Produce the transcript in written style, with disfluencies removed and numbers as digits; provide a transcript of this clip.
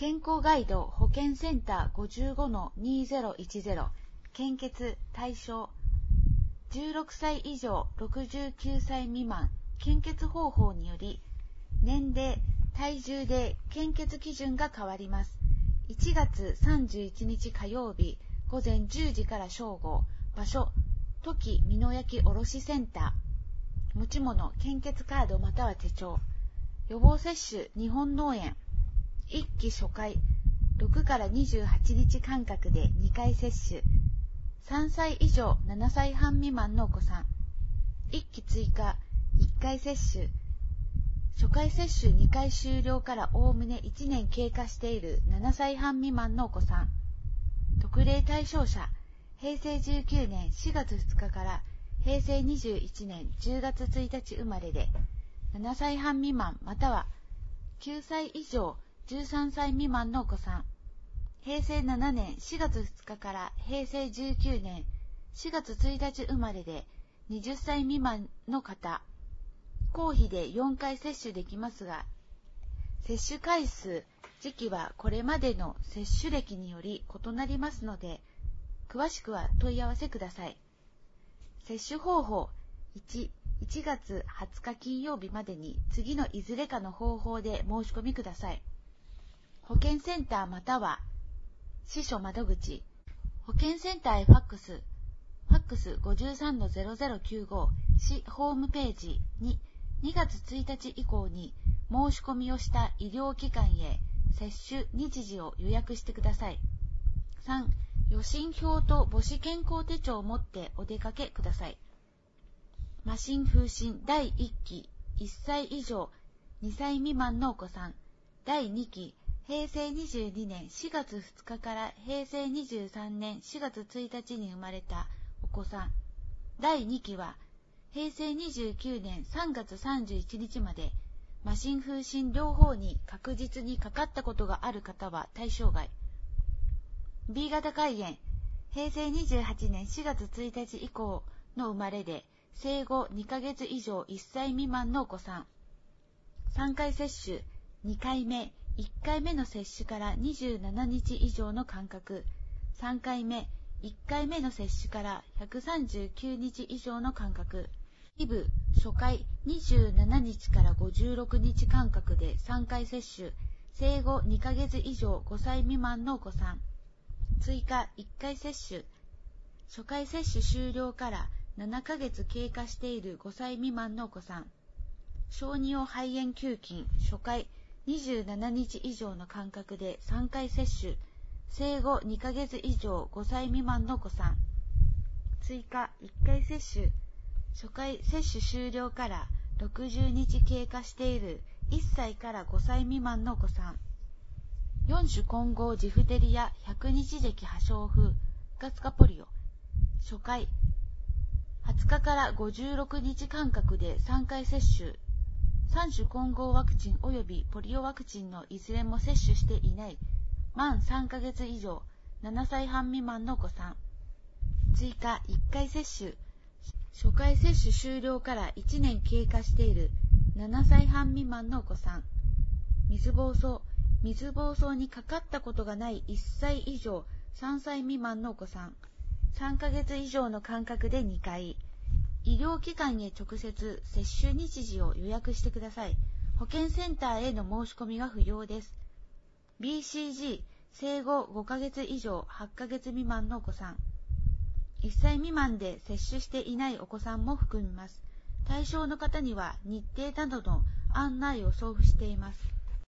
健康ガイド保健センター 55-2010 献血対象16歳以上69歳未満献血方法により年齢、体重で献血基準が変わります。1月31日火曜日午前10時から正午、場所、土岐美濃焼卸センター、持ち物、献血カードまたは手帳、予防接種、日本脳炎、1期初回、6から28日間隔で2回接種、3歳以上7歳半未満のお子さん、1期追加、1回接種、初回接種2回終了からおおむね1年経過している7歳半未満のお子さん、特例対象者、平成19年4月2日から平成21年10月1日生まれで、7歳半未満または9歳以上13歳未満のお子さん、平成7年4月2日から平成19年4月1日生まれで20歳未満の方、公費で4回接種できますが、接種回数、時期はこれまでの接種歴により異なりますので、詳しくは問い合わせください。接種方法、1月20日金曜日までに次のいずれかの方法で申し込みください。保健センターまたは支所窓口、保健センターへファックス 53-0095 市ホームページに2月1日以降に申し込みをした医療機関へ接種日時を予約してください。3、予診票と母子健康手帳を持ってお出かけください。麻疹風疹第1期1歳以上2歳未満のお子さん、第2期平成22年4月2日から平成23年4月1日に生まれたお子さん、第2期は平成29年3月31日まで麻疹風疹両方に確実にかかったことがある方は対象外。 B 型肝炎平成28年4月1日以降の生まれで生後2ヶ月以上1歳未満のお子さん、3回接種2回目1回目の接種から27日以上の間隔、3回目1回目の接種から139日以上の間隔、2部初回27日から56日間隔で3回接種、生後2ヶ月以上5歳未満のお子さん、追加1回接種、初回接種終了から7ヶ月経過している5歳未満のお子さん、小児用肺炎球菌初回27日以上の間隔で3回接種、生後2ヶ月以上5歳未満のお子さん、追加1回接種、初回接種終了から60日経過している1歳から5歳未満のお子さん、4種混合ジフテリア100日咳破傷風不活化ポリオ初回20日から56日間隔で3回接種、3種混合ワクチン及びポリオワクチンのいずれも接種していない満3ヶ月以上7歳半未満のお子さん、追加1回接種、初回接種終了から1年経過している7歳半未満のお子さん、水疱瘡にかかったことがない1歳以上3歳未満のお子さん、3ヶ月以上の間隔で2回、医療機関へ直接接種日時を予約してください。保健センターへの申し込みは不要です。BCG 生後5ヶ月以上8ヶ月未満のお子さん、1歳未満で接種していないお子さんも含みます。対象の方には日程などの案内を送付しています。